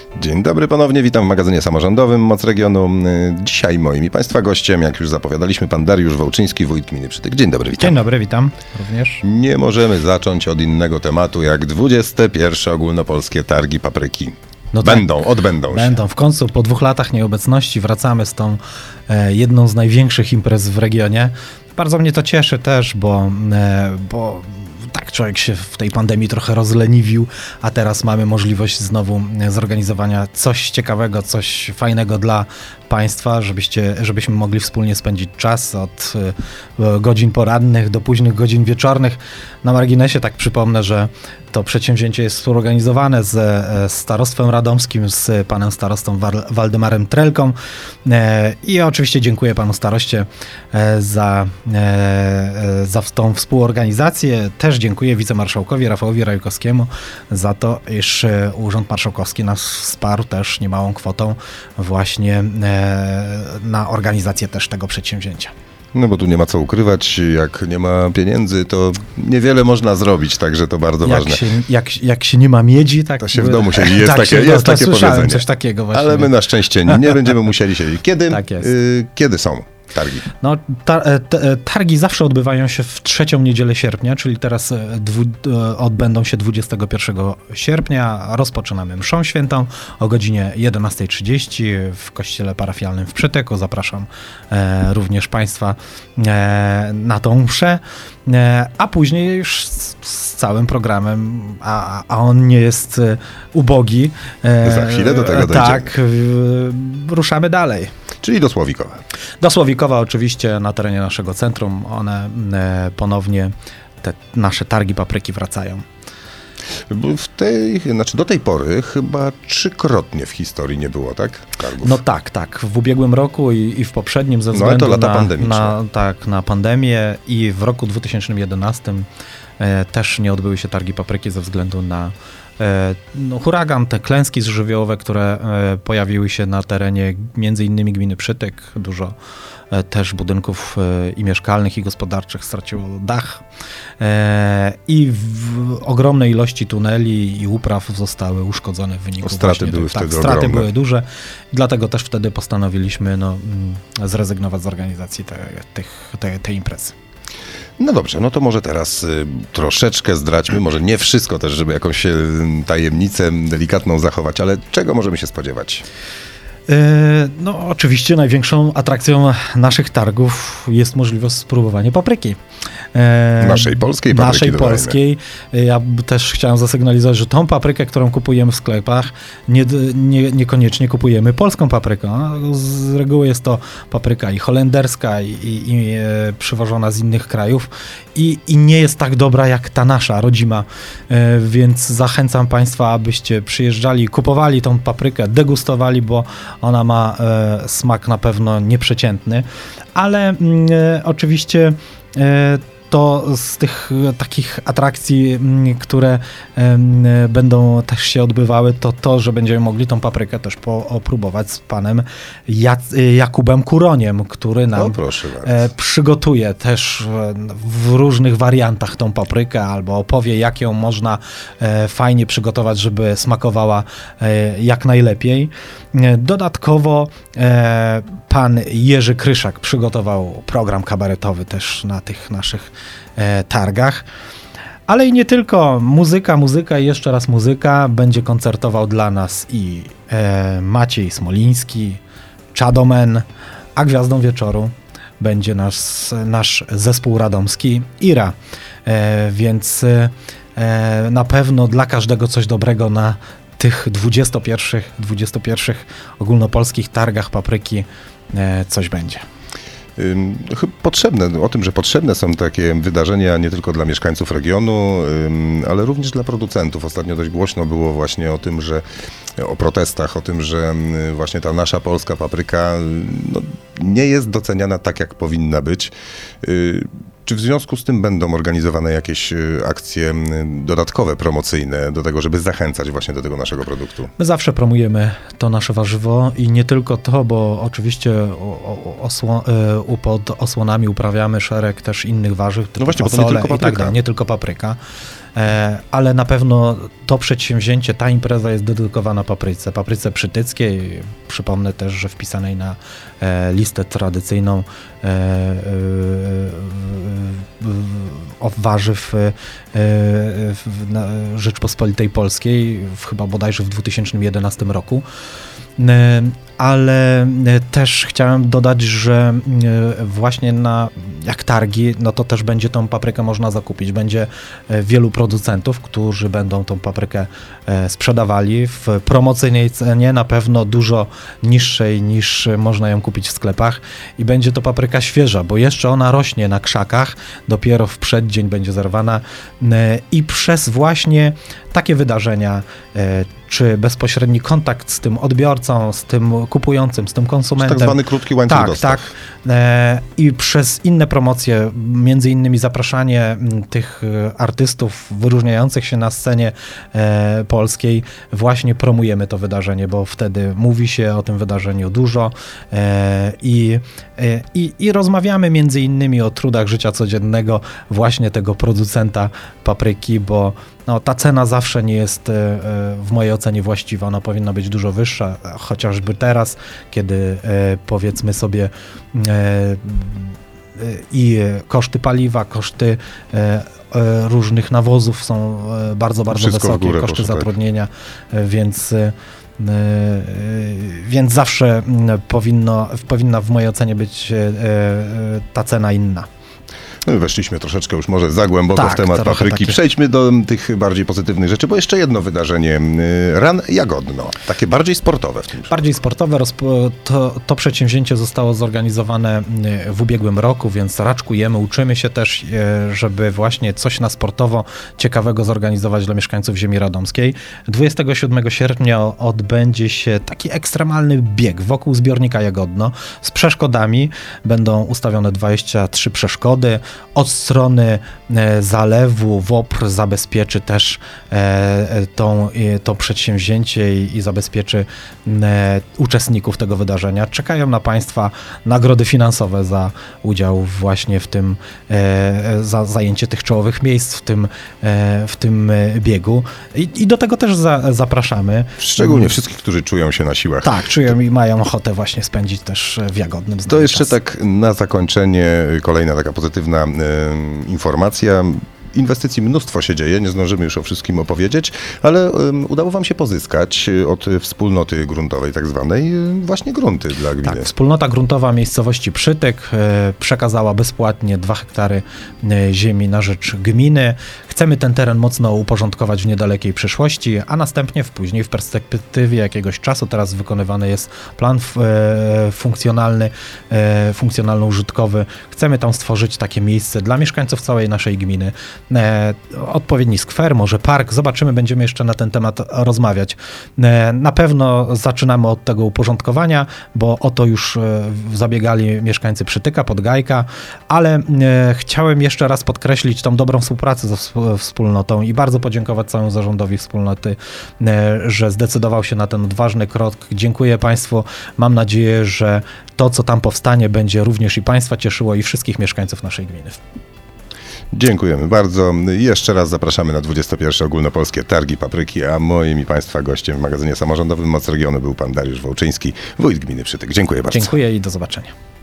Dzień dobry ponownie, witam w magazynie samorządowym Moc Regionu. Dzisiaj moim i Państwa gościem, jak już zapowiadaliśmy, pan Dariusz Wołczyński, wójt gminy Przytyk. Dzień dobry, witam. Dzień dobry, witam również. Nie możemy zacząć od innego tematu, jak 21. ogólnopolskie targi papryki. No Odbędą się. Będą. W końcu po 2 latach nieobecności wracamy z tą jedną z największych imprez w regionie. Bardzo mnie to cieszy też, bo tak człowiek się w tej pandemii trochę rozleniwił, a teraz mamy możliwość znowu zorganizowania coś ciekawego, coś fajnego dla Państwa, żebyśmy mogli wspólnie spędzić czas od godzin porannych do późnych godzin wieczornych. Na marginesie tak przypomnę, że to przedsięwzięcie jest współorganizowane ze starostwem radomskim, z panem starostą Waldemarem Trelką i oczywiście dziękuję panu staroście za tą współorganizację. Też dziękuję wicemarszałkowi Rafałowi Rajkowskiemu za to, iż Urząd Marszałkowski nas wsparł też niemałą kwotą właśnie na organizację też tego przedsięwzięcia. No bo tu nie ma co ukrywać, jak nie ma pieniędzy, to niewiele można zrobić, także to bardzo ważne. Jak się nie ma miedzi, tak... To się w domu siedzi, jest tak takie powiedzenie. Coś takiego właśnie. Ale my na szczęście nie będziemy musieli siedzieć. Tak jest. Kiedy są targi? No, targi zawsze odbywają się w 3. niedzielę sierpnia, czyli teraz odbędą się 21 sierpnia. Rozpoczynamy mszą świętą o godzinie 11:30 w kościele parafialnym w Przytyku. Zapraszam również Państwa na tą mszę, a później już z całym programem, a on nie jest ubogi. Za chwilę do tego dojdziemy. Tak, ruszamy dalej. Czyli do Słowikowa. Do Słowikowa oczywiście na terenie naszego centrum. One ponownie, te nasze targi papryki wracają. Do tej pory chyba 3-krotnie w historii nie było, tak? Targów. No tak. W ubiegłym roku i w poprzednim ze względu na pandemię i w roku 2011 też nie odbyły się targi papryki ze względu na huragan, te klęski żywiołowe, które pojawiły się na terenie między innymi gminy Przytyk. Dużo też budynków i mieszkalnych, i gospodarczych straciło dach i ogromne ilości tuneli i upraw zostały uszkodzone w wyniku straty były wtedy ogromne. Straty były duże, dlatego też wtedy postanowiliśmy zrezygnować z organizacji tej imprezy. No dobrze, no to może teraz troszeczkę zdradźmy, może nie wszystko też, żeby jakąś tajemnicę delikatną zachować, ale czego możemy się spodziewać? No oczywiście największą atrakcją naszych targów jest możliwość spróbowania papryki. Naszej polskiej papryki. Naszej polskiej. Ja też chciałem zasygnalizować, że tą paprykę, którą kupujemy w sklepach, niekoniecznie kupujemy polską paprykę. Z reguły jest to papryka i holenderska, i przywożona z innych krajów i nie jest tak dobra jak ta nasza, rodzima. Więc zachęcam Państwa, abyście przyjeżdżali, kupowali tą paprykę, degustowali, bo ona ma smak na pewno nieprzeciętny, ale oczywiście to z tych takich atrakcji, które będą też się odbywały, to, że będziemy mogli tą paprykę też opróbować z panem Jakubem Kuroniem, który nam przygotuje też w różnych wariantach tą paprykę, albo opowie, jak ją można fajnie przygotować, żeby smakowała jak najlepiej. Dodatkowo pan Jerzy Kryszak przygotował program kabaretowy też na tych naszych targach. Ale i nie tylko. Muzyka i jeszcze raz muzyka. Będzie koncertował dla nas i Maciej Smoliński, Chadomen, a gwiazdą wieczoru będzie nasz zespół radomski IRA. Więc na pewno dla każdego coś dobrego na tych 21 ogólnopolskich targach papryki coś będzie. Potrzebne są takie wydarzenia nie tylko dla mieszkańców regionu, ale również dla producentów. Ostatnio dość głośno było właśnie o protestach, o tym, że właśnie ta nasza polska papryka nie jest doceniana tak, jak powinna być. Czy w związku z tym będą organizowane jakieś akcje dodatkowe, promocyjne do tego, żeby zachęcać właśnie do tego naszego produktu? My zawsze promujemy to nasze warzywo i nie tylko to, bo oczywiście pod osłonami uprawiamy szereg też innych warzyw, typu właśnie, bo to nie fasole tylko i tak papryka. dalej, nie tylko papryka. Ale na pewno to przedsięwzięcie, ta impreza jest dedykowana papryce przytyckiej. Przypomnę też, że wpisanej na listę tradycyjną warzyw Rzeczpospolitej Polskiej, chyba bodajże w 2011 roku. Ale też chciałem dodać, że właśnie jak targi, no to też będzie tą paprykę można zakupić. Będzie wielu producentów, którzy będą tą paprykę sprzedawali w promocyjnej cenie, na pewno dużo niższej niż można ją kupić w sklepach i będzie to papryka świeża, bo jeszcze ona rośnie na krzakach, dopiero w przeddzień będzie zerwana i przez właśnie takie wydarzenia, czy bezpośredni kontakt z tym odbiorcą, z tym kupującym, z tym konsumentem. Tak zwany krótki łańcuch dostaw. Tak. I przez inne promocje, między innymi zapraszanie tych artystów wyróżniających się na scenie polskiej, właśnie promujemy to wydarzenie, bo wtedy mówi się o tym wydarzeniu dużo i rozmawiamy między innymi o trudach życia codziennego właśnie tego producenta papryki, bo no, ta cena zawsze nie jest w mojej ocenie właściwa, ona powinna być dużo wyższa, chociażby teraz, kiedy powiedzmy sobie i koszty paliwa, koszty różnych nawozów są bardzo Wszystko w wysokie, górę koszty poszło, tak. zatrudnienia, więc zawsze powinna w mojej ocenie być ta cena inna. No i weszliśmy troszeczkę już może za głęboko Tak, w temat trochę papryki. takie. Przejdźmy do tych bardziej pozytywnych rzeczy, bo jeszcze jedno wydarzenie. Run Jagodno. Takie bardziej sportowe w tym przypadku. Bardziej sportowe, to przedsięwzięcie zostało zorganizowane w ubiegłym roku, więc raczkujemy, uczymy się też, żeby właśnie coś na sportowo ciekawego zorganizować dla mieszkańców ziemi radomskiej. 27 sierpnia odbędzie się taki ekstremalny bieg wokół zbiornika Jagodno z przeszkodami. Będą ustawione 23 przeszkody. Od strony zalewu WOPR zabezpieczy też to przedsięwzięcie i zabezpieczy uczestników tego wydarzenia. Czekają na Państwa nagrody finansowe za udział właśnie w tym, za zajęcie tych czołowych miejsc w tym biegu. I do tego też zapraszamy. Szczególnie wszystkich, którzy czują się na siłach. Tak, czują i mają ochotę właśnie spędzić też w Jagodnym. To jeszcze czas. tak na zakończenie kolejna taka pozytywna informacja. Inwestycji mnóstwo się dzieje, nie zdążymy już o wszystkim opowiedzieć, ale udało Wam się pozyskać od wspólnoty gruntowej tak zwanej właśnie grunty dla gminy. Tak, wspólnota gruntowa miejscowości Przytyk przekazała bezpłatnie 2 hektary ziemi na rzecz gminy. Chcemy ten teren mocno uporządkować w niedalekiej przyszłości, a następnie później w perspektywie jakiegoś czasu, teraz wykonywany jest plan funkcjonalno-użytkowy. Chcemy tam stworzyć takie miejsce dla mieszkańców całej naszej gminy. Odpowiedni skwer, może park, zobaczymy, będziemy jeszcze na ten temat rozmawiać. Na pewno zaczynamy od tego uporządkowania, bo o to już zabiegali mieszkańcy Przytyka, Podgajka, ale chciałem jeszcze raz podkreślić tą dobrą współpracę ze wspólnotą i bardzo podziękować całemu zarządowi wspólnoty, że zdecydował się na ten odważny krok. Dziękuję Państwu, mam nadzieję, że to, co tam powstanie, będzie również i Państwa cieszyło i wszystkich mieszkańców naszej gminy. Dziękujemy bardzo. Jeszcze raz zapraszamy na 21. Ogólnopolskie Targi Papryki, a moim i Państwa gościem w magazynie samorządowym Moc Regionu był pan Dariusz Wołczyński, wójt gminy Przytyk. Dziękuję bardzo. Dziękuję i do zobaczenia.